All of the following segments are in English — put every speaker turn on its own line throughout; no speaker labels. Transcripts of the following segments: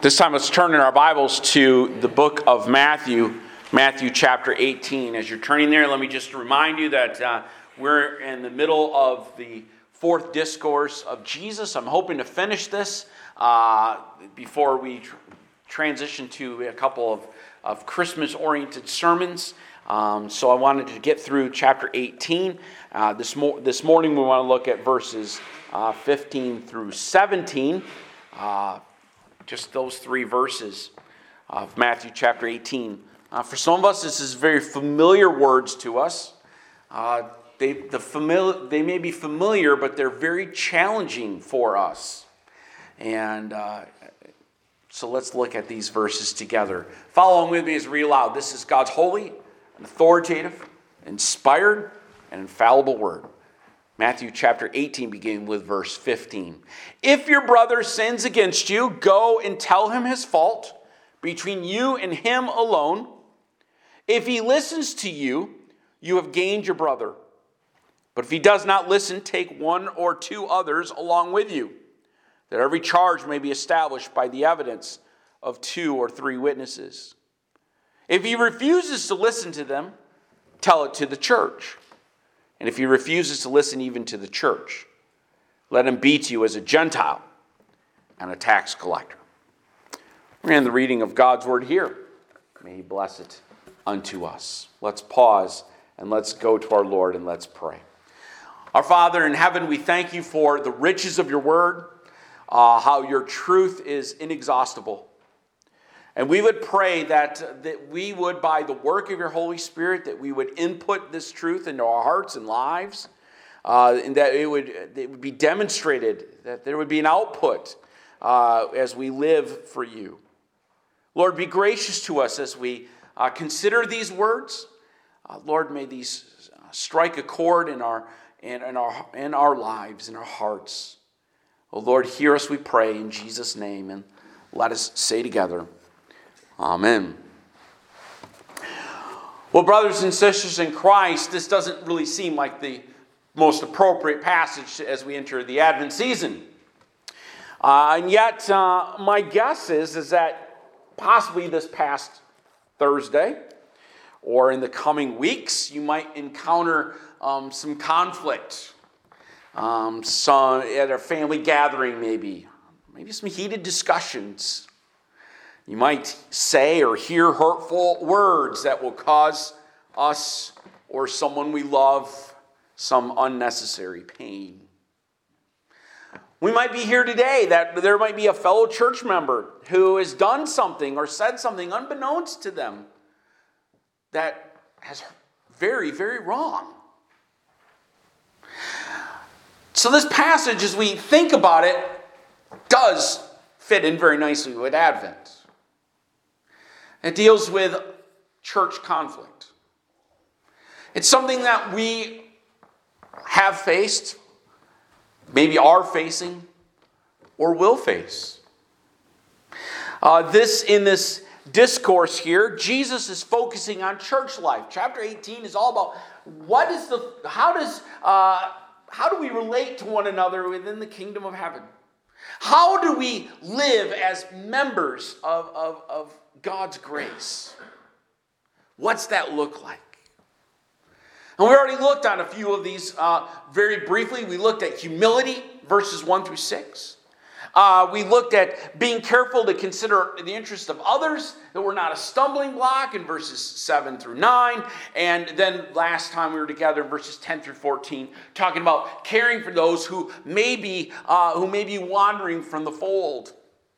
This time let's turn in our Bibles to the book of Matthew, Matthew chapter 18. As you're turning there, let me just remind you that we're in the middle of the fourth discourse of Jesus. I'm hoping to finish this before we transition to a couple of Christmas-oriented sermons. So I wanted to get through chapter 18. This morning we want to look at verses 15 through 17. Just those three verses of Matthew chapter 18. For some of us, this is very familiar words to us. They may be familiar, but they're very challenging for us. And so let's look at these verses together. Follow along with me as I read aloud. This is God's holy and authoritative, inspired, and infallible word. Matthew chapter 18, beginning with verse 15. If your brother sins against you, go and tell him his fault between you and him alone. If he listens to you, you have gained your brother. But if he does not listen, take one or two others along with you, that every charge may be established by the evidence of 2 or 3 witnesses. If he refuses to listen to them, tell it to the church. And if he refuses to listen even to the church, let him be to you as a Gentile and a tax collector. We're in the reading of God's word here. May he bless it unto us. Let's pause and let's go to our Lord and let's pray. Our Father in heaven, we thank you for the riches of your word, how your truth is inexhaustible. And we would pray that we would, by the work of your Holy Spirit, that we would input this truth into our hearts and lives, and that it would be demonstrated, that there would be an output as we live for you. Lord, be gracious to us as we consider these words. Lord, may these strike a chord in our lives, in our hearts. Oh Lord, hear us, we pray, in Jesus' name, and let us say together, Amen. Well, brothers and sisters in Christ, this doesn't really seem like the most appropriate passage as we enter the Advent season. And yet, my guess is that possibly this past Thursday or in the coming weeks, you might encounter some conflict. Some at a family gathering, maybe some heated discussions. You might say or hear hurtful words that will cause us or someone we love some unnecessary pain. We might be here today that there might be a fellow church member who has done something or said something unbeknownst to them that has very, very wrong. So this passage, as we think about it, does fit in very nicely with Advent. It deals with church conflict. It's something that we have faced, maybe are facing, or will face. In this discourse here, Jesus is focusing on church life. Chapter 18 is all about how do we relate to one another within the kingdom of heaven? How do we live as members of God's grace? What's that look like? And we already looked on a few of these very briefly. We looked at humility, verses 1 through 6. We looked at being careful to consider the interests of others, that we're not a stumbling block, in verses 7 through 9. And then last time we were together in verses 10 through 14, talking about caring for those who may be wandering from the fold.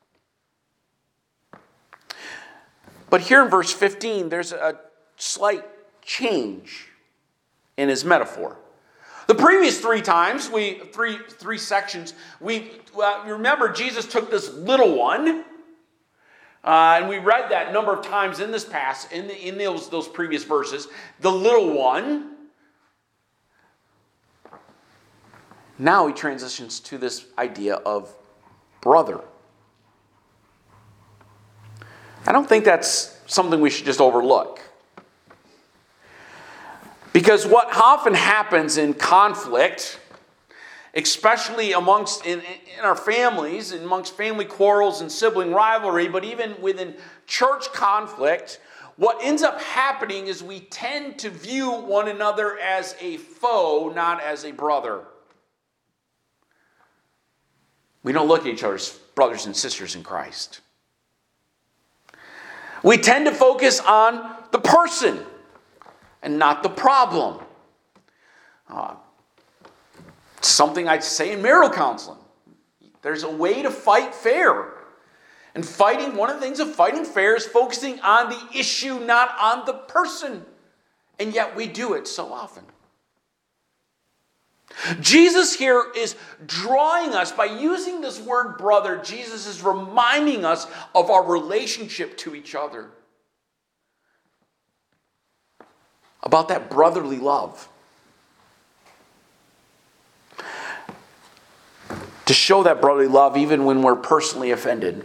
But here in verse 15, there's a slight change in his metaphor. The previous 3 times, three sections, remember Jesus took this little one, and we read that number of times in this passage, in those previous verses, the little one. Now he transitions to this idea of brother. I don't think that's something we should just overlook. Because what often happens in conflict especially amongst in our families, amongst family quarrels and sibling rivalry, but even within church conflict, what ends up happening is we tend to view one another as a foe, not as a brother. We don't look at each other as brothers and sisters in Christ. We tend to focus on the person and not the problem. Something I'd say in marital counseling. There's a way to fight fair. And one of the things of fighting fair is focusing on the issue, not on the person. And yet we do it so often. Jesus here is drawing us, by using this word brother, Jesus is reminding us of our relationship to each other. About that brotherly love. To show that brotherly love even when we're personally offended.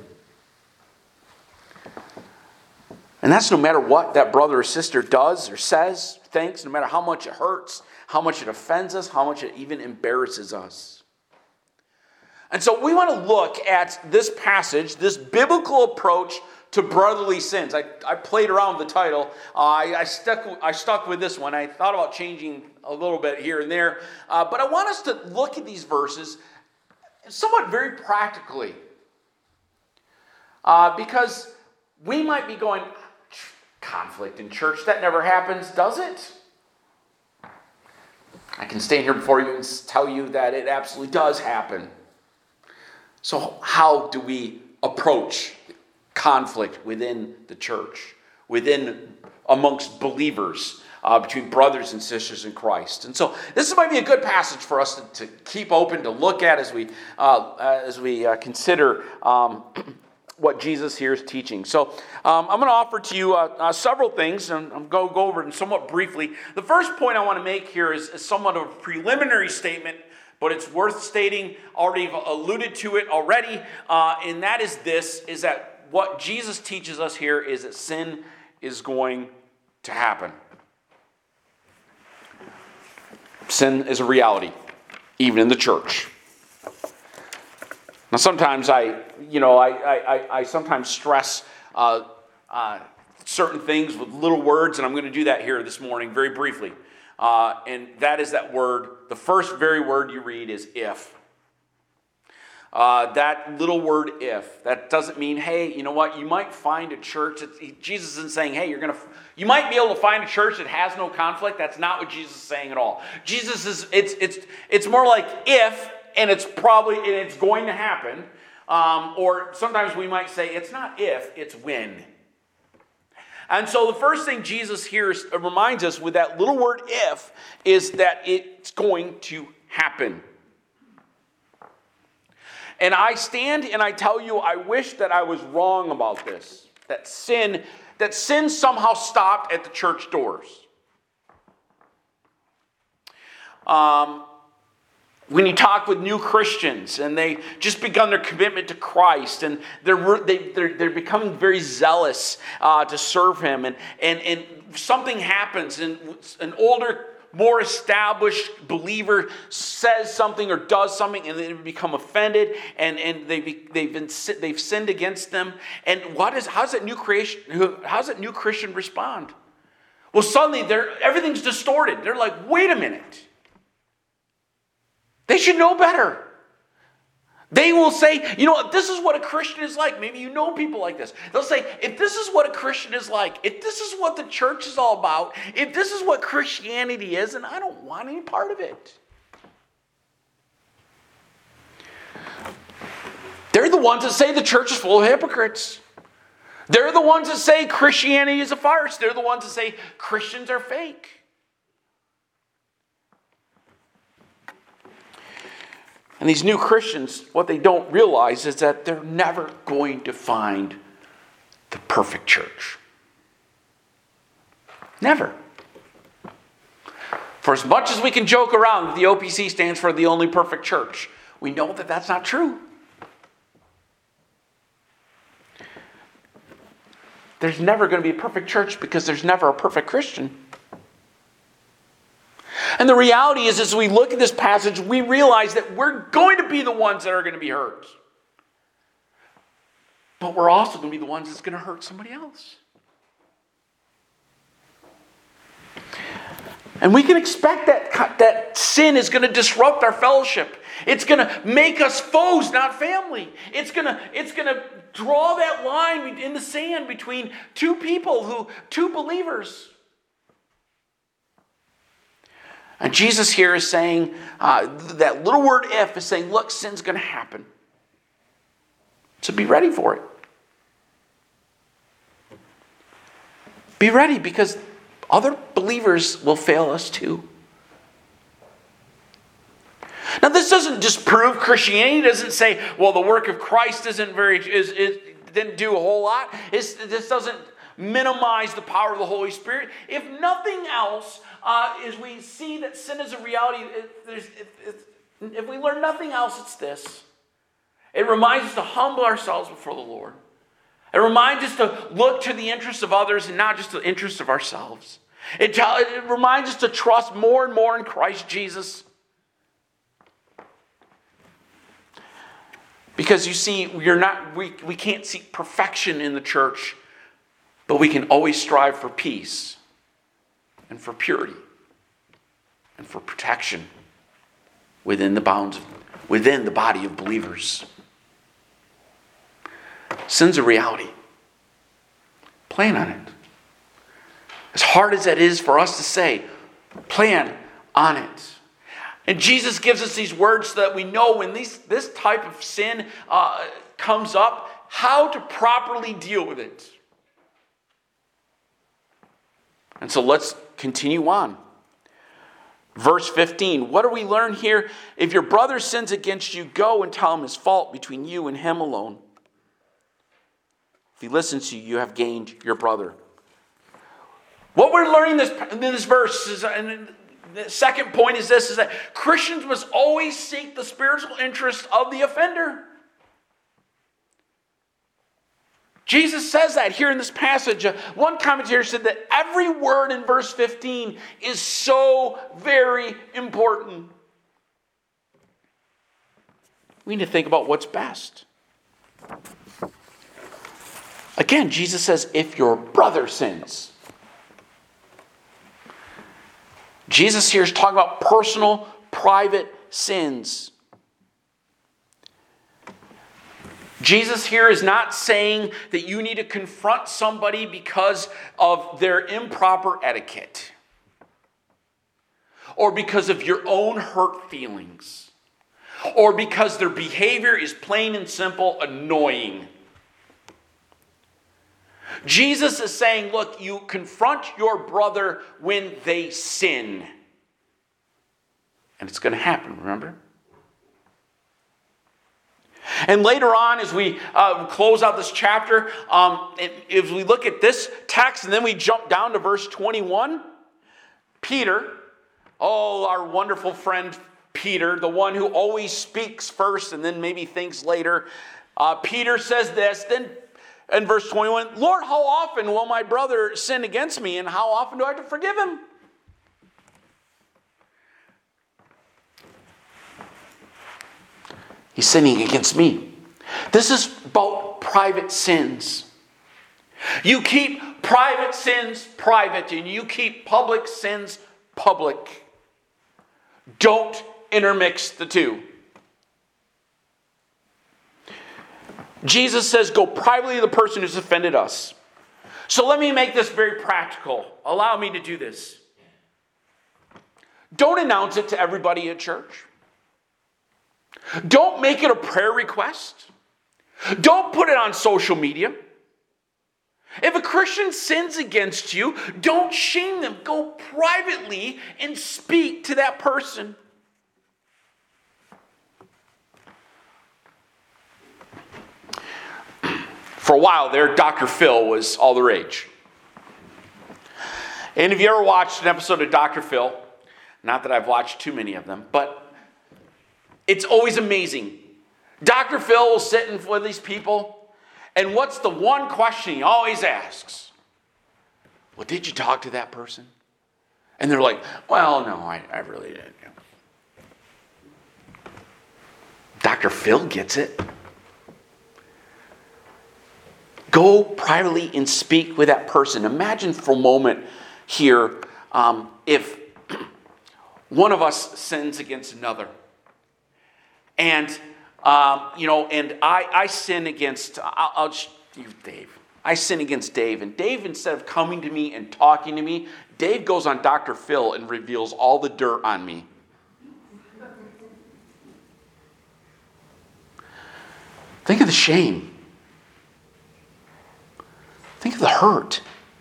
And that's no matter what that brother or sister does or says, thinks, no matter how much it hurts, how much it offends us, how much it even embarrasses us. And so we want to look at this passage, this biblical approach to brotherly sins. I played around with the title. I stuck with this one. I thought about changing a little bit here and there. But I want us to look at these verses somewhat very practically. Because we might be going, conflict in church, that never happens, does it? I can stand here before you and tell you that it absolutely does happen. So how do we approach conflict within the church, amongst believers, between brothers and sisters in Christ? And so this might be a good passage for us to keep open, to look at as we consider what Jesus here is teaching. So I'm going to offer to you several things, and I'm going to go over them somewhat briefly. The first point I want to make here is somewhat of a preliminary statement, but it's worth stating. Already alluded to it already, and that is this, is that what Jesus teaches us here is that sin is going to happen. Sin is a reality, even in the church. Now, sometimes I sometimes stress certain things with little words, and I'm going to do that here this morning very briefly. And that is that word, the first very word you read is if. That little word if, that doesn't mean, hey, you know what, you might find a church. Jesus isn't saying, hey, you might be able to find a church that has no conflict. That's not what Jesus is saying at all. It's more like if, and it's going to happen. Or sometimes we might say it's not if, it's when. And so the first thing Jesus here reminds us with that little word if is that it's going to happen. And I stand and I tell you, I wish that I was wrong about this. That sin somehow stopped at the church doors. When you talk with new Christians and they just begun their commitment to Christ and they're becoming very zealous to serve Him, and something happens and an older, more established believer says something or does something and they become offended and they've sinned against them. And how's that new Christian respond? Well, suddenly everything's distorted. They're like, wait a minute. They should know better. They will say, if this is what a Christian is like, maybe you know people like this. They'll say, if this is what a Christian is like, if this is what the church is all about, if this is what Christianity is, and I don't want any part of it. They're the ones that say the church is full of hypocrites. They're the ones that say Christianity is a farce. They're the ones that say Christians are fake. And these new Christians, what they don't realize is that they're never going to find the perfect church. Never. For as much as we can joke around that the OPC stands for the only perfect church, we know that that's not true. There's never going to be a perfect church because there's never a perfect Christian. And the reality is, as we look at this passage, we realize that we're going to be the ones that are going to be hurt. But we're also going to be the ones that's going to hurt somebody else. And we can expect that sin is going to disrupt our fellowship. It's going to make us foes, not family. It's going to draw that line in the sand between two believers. And Jesus here is saying, that little word if is saying, look, sin's going to happen. So be ready for it. Be ready, because other believers will fail us too. Now, this doesn't disprove Christianity. It doesn't say, well, the work of Christ didn't do a whole lot. This doesn't minimize the power of the Holy Spirit. If nothing else, as we see that sin is a reality, if we learn nothing else, it's this. It reminds us to humble ourselves before the Lord. It reminds us to look to the interests of others and not just the interests of ourselves. It reminds us to trust more and more in Christ Jesus. Because you see, we can't seek perfection in the church, but we can always strive for peace and for purity and for protection within the body of believers. Sin's a reality. Plan on it. As hard as that is for us to say, plan on it. And Jesus gives us these words so that we know when this type of sin comes up, how to properly deal with it. And so let's continue on. Verse 15, what do we learn here? If your brother sins against you, go and tell him his fault between you and him alone. If he listens to you, you have gained your brother. What we're learning in this verse is, and the second point is this, is that Christians must always seek the spiritual interest of the offender. Jesus says that here in this passage. One commentator said that every word in verse 15 is so very important. We need to think about what's best. Again, Jesus says, if your brother sins. Jesus here is talking about personal, private sins. Jesus here is not saying that you need to confront somebody because of their improper etiquette or because of your own hurt feelings or because their behavior is plain and simple annoying. Jesus is saying, look, you confront your brother when they sin. And it's going to happen, remember? And later on, as we close out this chapter, if we look at this text and then we jump down to verse 21, Peter, our wonderful friend Peter, the one who always speaks first and then maybe thinks later, Peter says this, then in verse 21, Lord, how often will my brother sin against me, and how often do I have to forgive him? He's sinning against me. This is about private sins. You keep private sins private, and you keep public sins public. Don't intermix the two. Jesus says, go privately to the person who's offended us. So let me make this very practical. Allow me to do this. Don't announce it to everybody at church. Don't make it a prayer request. Don't put it on social media. If a Christian sins against you, don't shame them. Go privately and speak to that person. For a while there, Dr. Phil was all the rage. And if you ever watched an episode of Dr. Phil, not that I've watched too many of them, but it's always amazing. Dr. Phil will sit in with these people, and what's the one question he always asks? Well, did you talk to that person? And they're like, well, no, I really didn't. Dr. Phil gets it. Go privately and speak with that person. Imagine for a moment here if one of us sins against another. And, and I sin against, I'll just use Dave. I sin against Dave. And Dave, instead of coming to me and talking to me, Dave goes on Dr. Phil and reveals all the dirt on me. Think of the shame. Think of the hurt.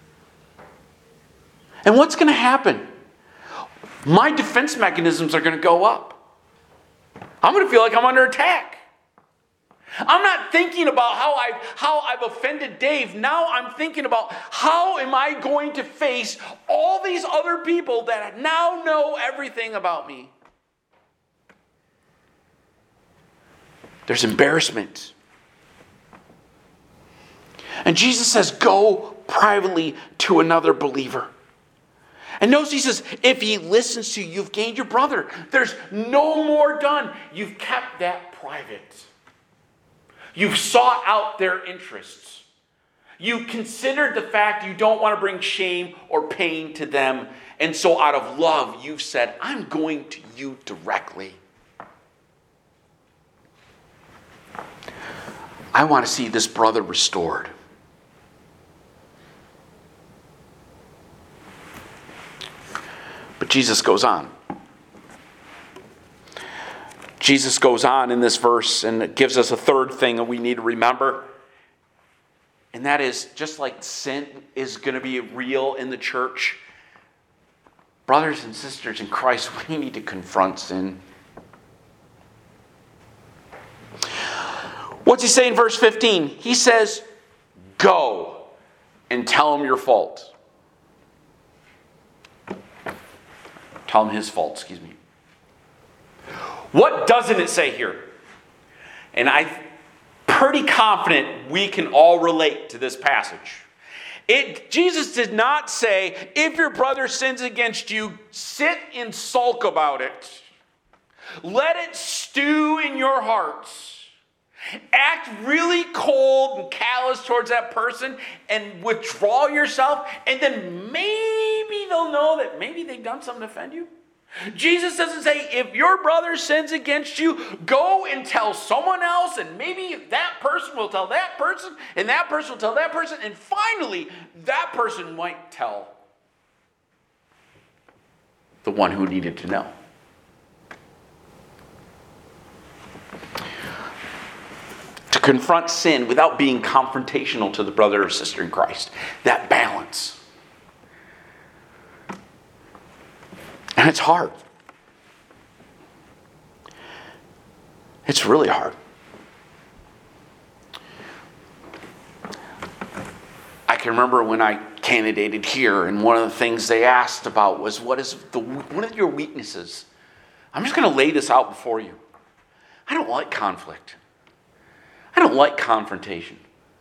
And what's going to happen? My defense mechanisms are going to go up. I'm going to feel like I'm under attack. I'm not thinking about how I've offended Dave. Now I'm thinking about how am I going to face all these other people that now know everything about me. There's embarrassment. And Jesus says, go privately to another believer. And notice he says, if he listens to you, you've gained your brother. There's no more done. You've kept that private. You've sought out their interests. You considered the fact you don't want to bring shame or pain to them. And so out of love, you've said, I'm going to you directly. I want to see this brother restored. But Jesus goes on. Jesus goes on in this verse and it gives us a third thing that we need to remember. And that is, just like sin is going to be real in the church, brothers and sisters in Christ, we need to confront sin. What's he say in verse 15? He says, go and tell him your fault. Tell him his fault, excuse me. What doesn't it say here? And I'm pretty confident we can all relate to this passage. Jesus did not say, if your brother sins against you, sit and sulk about it. Let it stew in your hearts. Act really cold and callous towards that person and withdraw yourself, and then maybe they'll know that maybe they've done something to offend you. Jesus doesn't say, if your brother sins against you, go and tell someone else, and maybe that person will tell that person, and that person will tell that person, and finally, that person might tell the one who needed to know. To confront sin without being confrontational to the brother or sister in Christ. That balance. And it's hard. It's really hard. I can remember when I candidated here, and one of the things they asked about was, what are your weaknesses? I'm just going to lay this out before you. I don't like conflict. I don't like confrontation.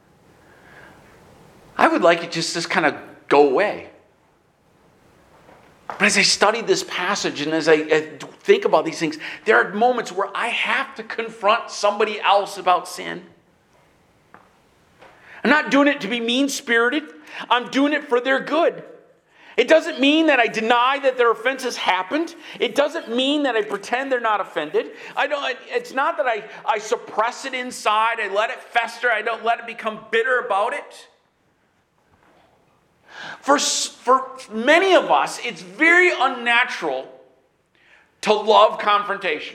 I would like it just kind of go away. But as I study this passage and as I think about these things, there are moments where I have to confront somebody else about sin. I'm not doing it to be mean-spirited. I'm doing it for their good. It doesn't mean that I deny that their offenses happened. It doesn't mean that I pretend they're not offended. It's not that I suppress it inside. I let it fester. I don't let it become bitter about it. For many of us, it's very unnatural to love confrontation.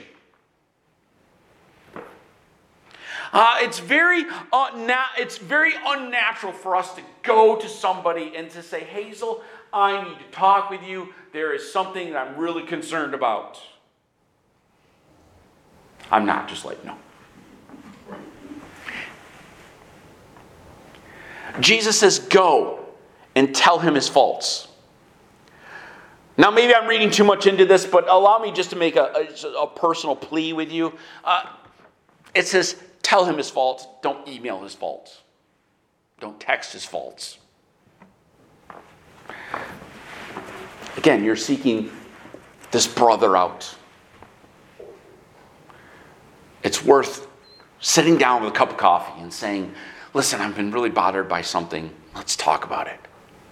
It's very unnatural for us to go to somebody and to say, Hazel, I need to talk with you. There is something that I'm really concerned about. I'm not just like, no. Jesus says, go and tell him his faults. Now, maybe I'm reading too much into this, but allow me just to make a personal plea with you. It says, tell him his faults. Don't email his faults. Don't text his faults. Again, you're seeking this brother out. It's worth sitting down with a cup of coffee and saying, listen, I've been really bothered by something. Let's talk about it.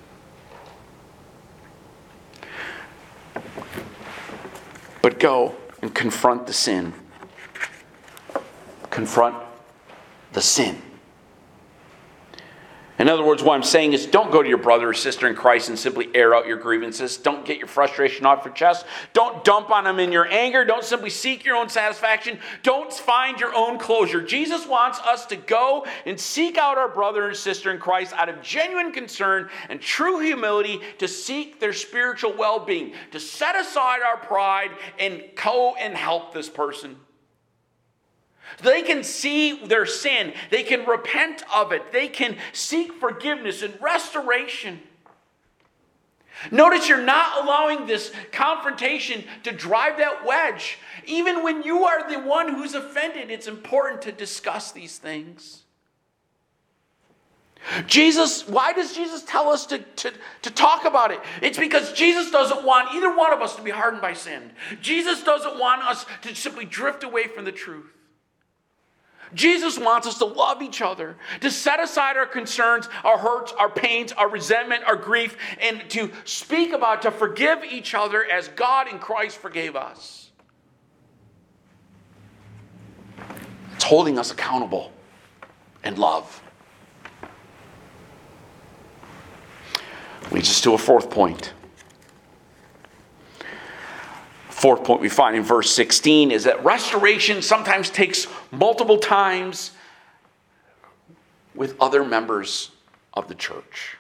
But go and confront the sin. Confront the sin. In other words, what I'm saying is don't go to your brother or sister in Christ and simply air out your grievances. Don't get your frustration off your chest. Don't dump on them in your anger. Don't simply seek your own satisfaction. Don't find your own closure. Jesus wants us to go and seek out our brother and sister in Christ out of genuine concern and true humility to seek their spiritual well-being, to set aside our pride and go and help this person. They can see their sin. They can repent of it. They can seek forgiveness and restoration. Notice you're not allowing this confrontation to drive that wedge. Even when you are the one who's offended, it's important to discuss these things. Why does Jesus tell us to talk about it? It's because Jesus doesn't want either one of us to be hardened by sin. Jesus doesn't want us to simply drift away from the truth. Jesus wants us to love each other, to set aside our concerns, our hurts, our pains, our resentment, our grief, and to speak about, to forgive each other as God in Christ forgave us. It's holding us accountable in love. Leads us to a fourth point. Fourth point we find in verse 16 is that restoration sometimes takes multiple times with other members of the church.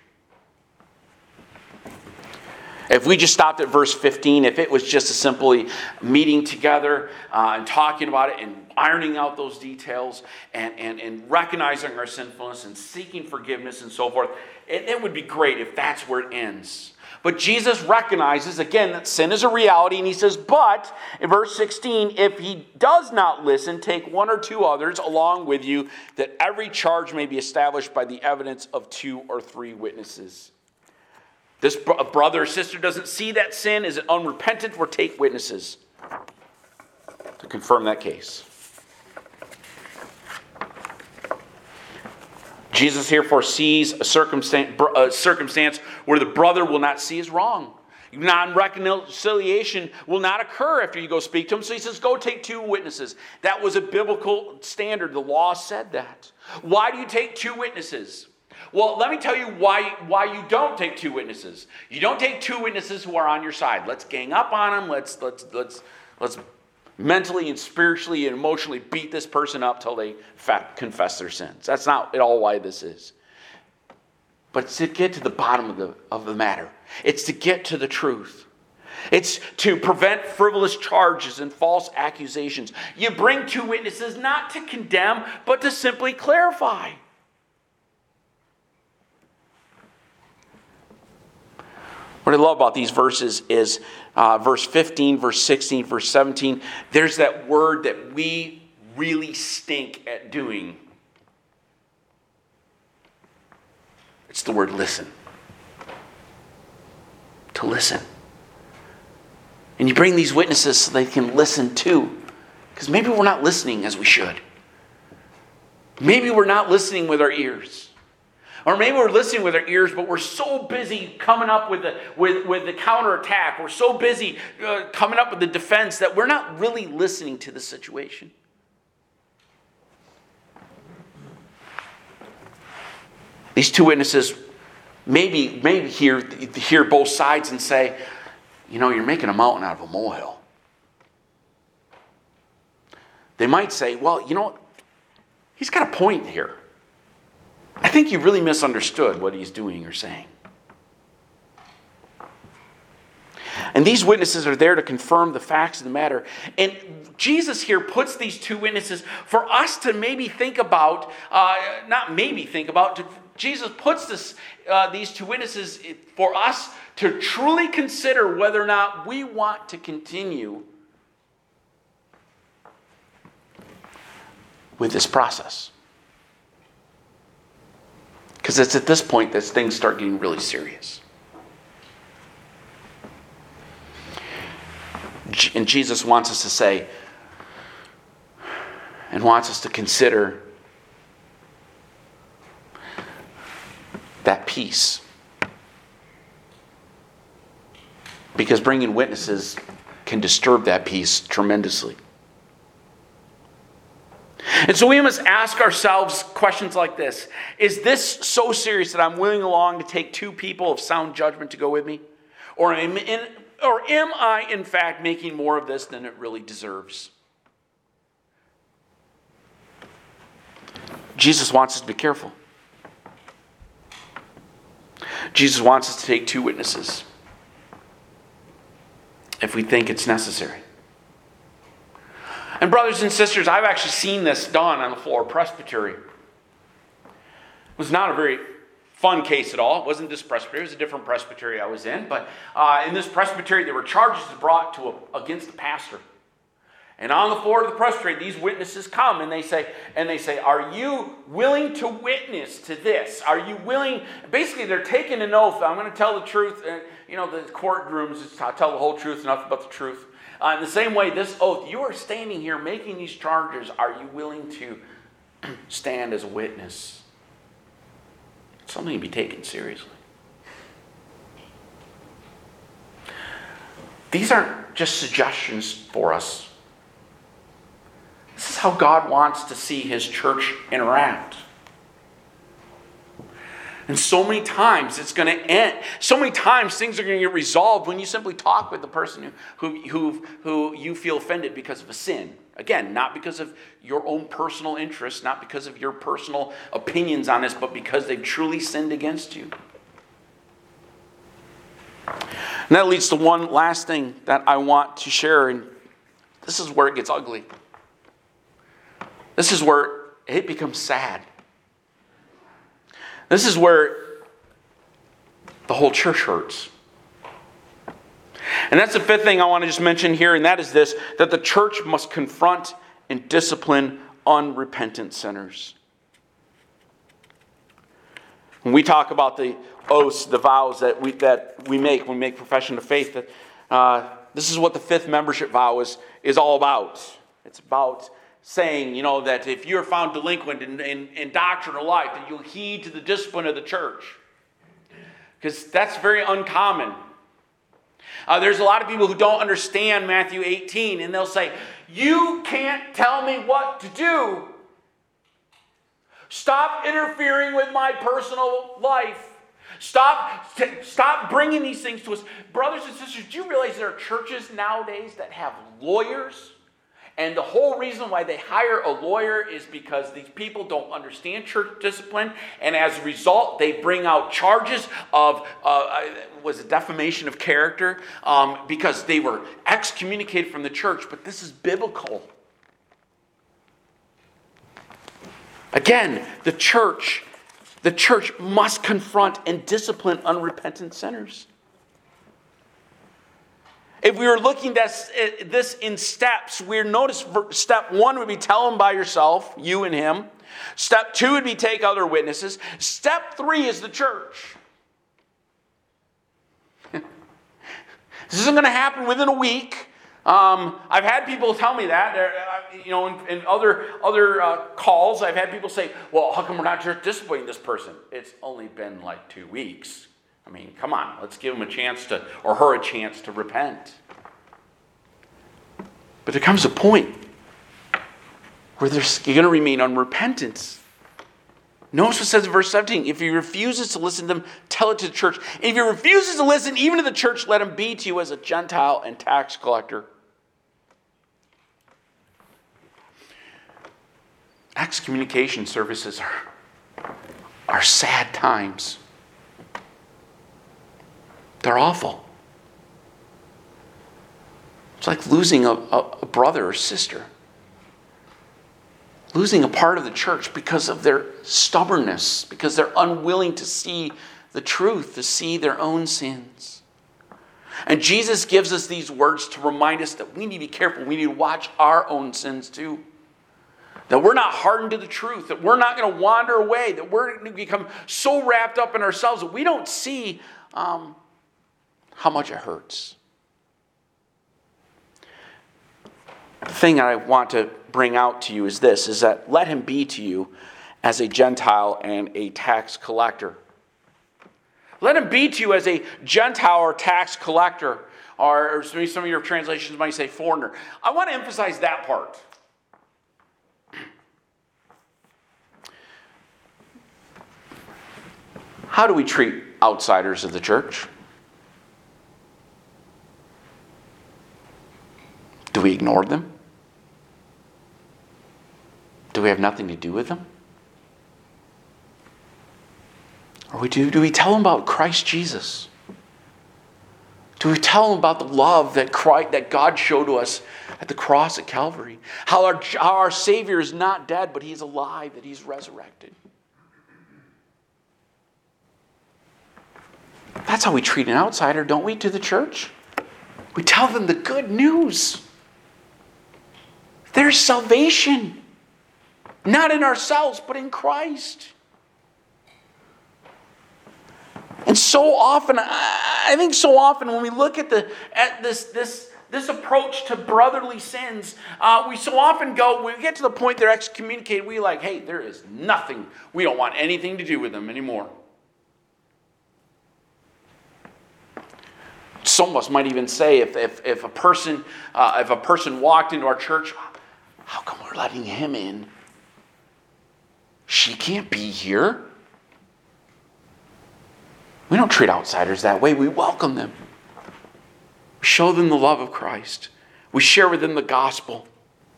If we just stopped at verse 15, if it was just a simply meeting together and talking about it and ironing out those details and recognizing our sinfulness and seeking forgiveness and so forth, it would be great if that's where it ends. But Jesus recognizes, again, that sin is a reality, and he says, but, in verse 16, if he does not listen, take one or two others along with you, that every charge may be established by the evidence of 2 or 3 witnesses. This brother or sister doesn't see that sin, is it unrepentant, or take witnesses to confirm that case. Jesus here foresees a circumstance where the brother will not see his wrong. Non-reconciliation will not occur after you go speak to him. So he says, go take 2 witnesses. That was a biblical standard. The law said that. Why do you take 2 witnesses? Well, let me tell you why you don't take 2 witnesses. You don't take 2 witnesses who are on your side. Let's gang up on them. Let's mentally and spiritually and emotionally beat this person up till they confess their sins. That's not at all why this is. But it's to get to the bottom of the matter. It's to get to the truth. It's to prevent frivolous charges and false accusations. You bring 2 witnesses not to condemn, but to simply clarify. What I love about these verses is verse 15, verse 16, verse 17. There's that word that we really stink at doing. It's the word listen. To listen. And you bring these witnesses so they can listen too. Because maybe we're not listening as we should. Maybe we're not listening with our ears. Or maybe we're listening with our ears, but we're so busy coming up with the counterattack. We're so busy coming up with the defense that we're not really listening to the situation. These 2 witnesses maybe hear both sides and say, you're making a mountain out of a molehill. They might say, well, he's got a point here. I think you really misunderstood what he's doing or saying. And these witnesses are there to confirm the facts of the matter. And Jesus here puts these 2 witnesses for us to maybe think about, Jesus puts these 2 witnesses for us to truly consider whether or not we want to continue with this process. Because it's at this point that things start getting really serious. And Jesus wants us to say, and wants us to consider that peace. Because bringing witnesses can disturb that peace tremendously. And so we must ask ourselves questions like this. Is this so serious that I'm willing along to take two people of sound judgment to go with me? Or am I, in fact, making more of this than it really deserves? Jesus wants us to be careful. Jesus wants us to take two witnesses if we think it's necessary. And brothers and sisters, I've actually seen this done on the floor of presbytery. It was not a very fun case at all. It wasn't this presbytery. It was a different presbytery I was in. But in this presbytery, there were charges brought against the pastor. And on the floor of the presbytery, these witnesses come and they say, are you willing to witness to this? Are you willing? Basically, they're taking an oath. I'm going to tell the truth. And, the courtrooms, it's tell the whole truth, nothing but the truth. In the same way, this oath, you are standing here making these charges. Are you willing to stand as a witness? It's something to be taken seriously. These aren't just suggestions for us. This is how God wants to see His church interact. And so many times it's going to end. So many times things are going to get resolved when you simply talk with the person who you feel offended because of a sin. Again, not because of your own personal interests, not because of your personal opinions on this, but because they've truly sinned against you. And that leads to one last thing that I want to share, and this is where it gets ugly. This is where it becomes sad. This is where the whole church hurts. And that's the fifth thing I want to just mention here, and that is this, that the church must confront and discipline unrepentant sinners. When we talk about the oaths, the vows that we make when we make profession of faith, that this is what the fifth membership vow is all about. It's about saying, that if you're found delinquent in doctrine or life, that you'll heed to the discipline of the church. Because that's very uncommon. There's a lot of people who don't understand Matthew 18, and they'll say, you can't tell me what to do. Stop interfering with my personal life. Stop bringing these things to us. Brothers and sisters, do you realize there are churches nowadays that have lawyers? And the whole reason why they hire a lawyer is because these people don't understand church discipline. And as a result, they bring out charges of defamation of character because they were excommunicated from the church. But this is biblical. Again, the church must confront and discipline unrepentant sinners. If we were looking at this in steps, we notice step 1 would be tell him by yourself, you and him. Step 2 would be take other witnesses. Step 3 is the church. This isn't going to happen within a week. I've had people tell me that, in other calls, I've had people say, well, how come we're not just disciplining this person? It's only been like 2 weeks. I mean, come on, let's give him a chance or her a chance to repent. But there comes a point where you're going to remain unrepentant. Notice what it says in verse 17. If he refuses to listen to them, tell it to the church. If he refuses to listen even to the church, let him be to you as a Gentile and tax collector. Excommunication services are sad times. They're awful. It's like losing a brother or sister. Losing a part of the church because of their stubbornness, because they're unwilling to see the truth, to see their own sins. And Jesus gives us these words to remind us that we need to be careful. We need to watch our own sins too. That we're not hardened to the truth, that we're not going to wander away, that we're going to become so wrapped up in ourselves that we don't see how much it hurts. The thing I want to bring out to you is this, is that let him be to you as a Gentile and a tax collector. Let him be to you as a Gentile or tax collector, or maybe some of your translations might say foreigner. I want to emphasize that part. How do we treat outsiders of the church? Do we ignore them? Do we have nothing to do with them? Or do we tell them about Christ Jesus? Do we tell them about the love that God showed to us at the cross at Calvary? How our Savior is not dead, but He's alive, that He's resurrected. That's how we treat an outsider, don't we, to the church? We tell them the good news. There's salvation. Not in ourselves, but in Christ. And so often, I think so often when we look at this approach to brotherly sins, we so often we get to the point they're excommunicated, we're like, hey, there is nothing. We don't want anything to do with them anymore. Some of us might even say, if a person walked into our church, how come we're letting him in? She can't be here. We don't treat outsiders that way. We welcome them. We show them the love of Christ. We share with them the gospel.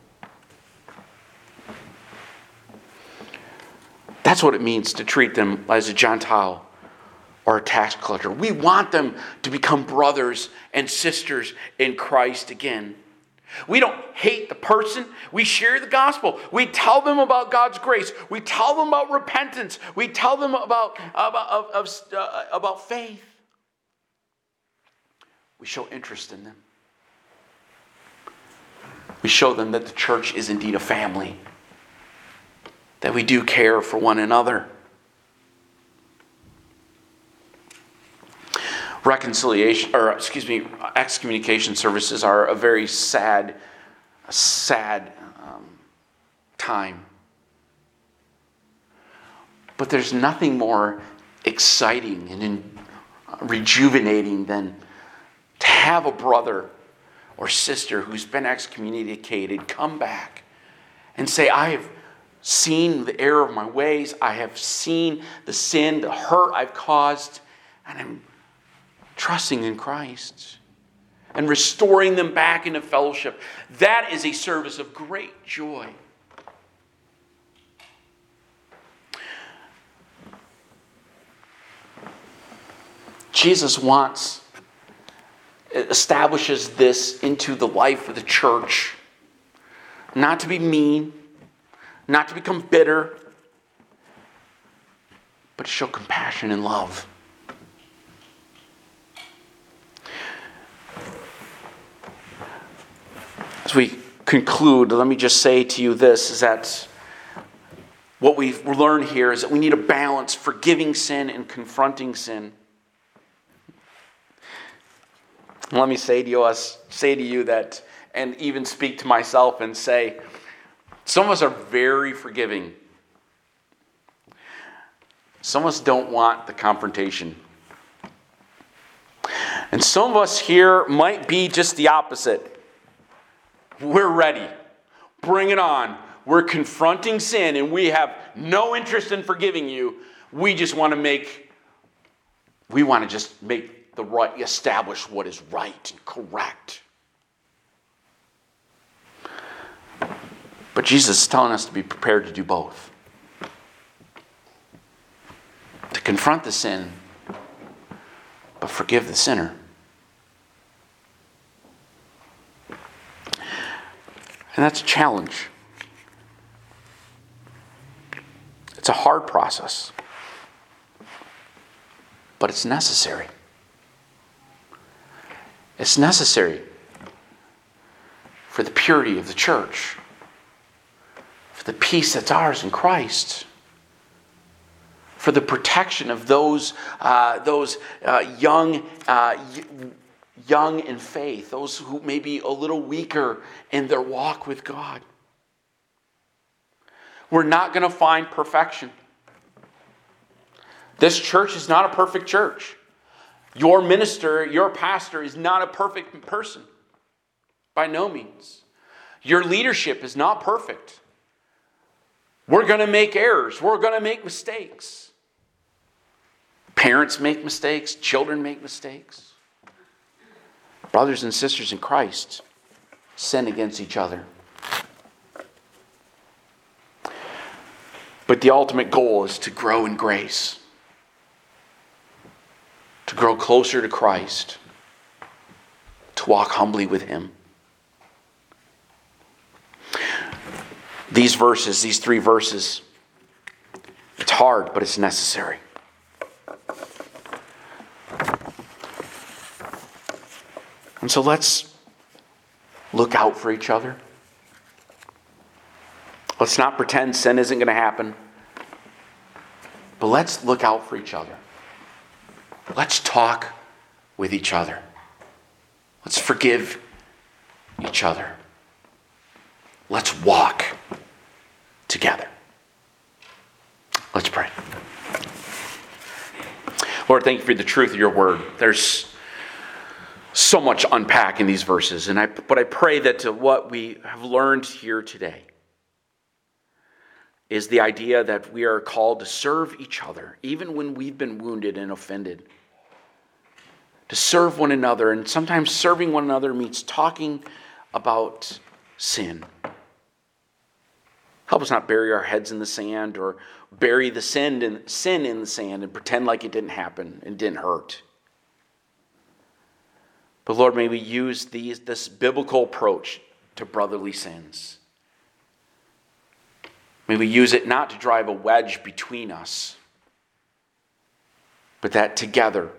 That's what it means to treat them as a Gentile or a tax collector. We want them to become brothers and sisters in Christ again. We don't hate the person. We share the gospel. We tell them about God's grace. We tell them about repentance. We tell them about faith. We show interest in them. We show them that the church is indeed a family, that we do care for one another. Excommunication services are a very sad time. But there's nothing more exciting and rejuvenating than to have a brother or sister who's been excommunicated come back and say, I have seen the error of my ways, I have seen the sin, the hurt I've caused, and I'm trusting in Christ and restoring them back into fellowship. That is a service of great joy. Jesus establishes this into the life of the church. Not to be mean, not to become bitter, but to show compassion and love. As we conclude, let me just say to you this, is that what we've learned here is that we need a balance, forgiving sin and confronting sin. Let me say to you that, and even speak to myself and say, some of us are very forgiving. Some of us don't want the confrontation. And some of us here might be just the opposite. We're ready. Bring it on. We're confronting sin and we have no interest in forgiving you. We just want to establish what is right and correct. But Jesus is telling us to be prepared to do both. To confront the sin, but forgive the sinner. And that's a challenge. It's a hard process. But it's necessary. It's necessary for the purity of the church, for the peace that's ours in Christ, for the protection of those young young in faith, those who may be a little weaker in their walk with God. We're not going to find perfection. This church is not a perfect church. Your minister, your pastor is not a perfect person. By no means. Your leadership is not perfect. We're going to make errors. We're going to make mistakes. Parents make mistakes. Children make mistakes. Brothers and sisters in Christ sin against each other. But the ultimate goal is to grow in grace. To grow closer to Christ. To walk humbly with Him. These verses, these 3 verses, it's hard, but it's necessary. And so let's look out for each other. Let's not pretend sin isn't going to happen. But let's look out for each other. Let's talk with each other. Let's forgive each other. Let's walk together. Let's pray. Lord, thank you for the truth of your word. There's so much to unpack in these verses. But I pray that what we have learned here today is the idea that we are called to serve each other, even when we've been wounded and offended. To serve one another. And sometimes serving one another means talking about sin. Help us not bury our heads in the sand or bury the sin in the sand and pretend like it didn't happen and didn't hurt. But Lord, may we use this biblical approach to brotherly sins. May we use it not to drive a wedge between us, but that together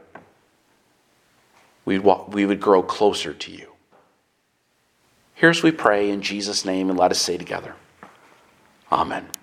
we would grow closer to you. Here's we pray in Jesus' name, and let us say together, Amen.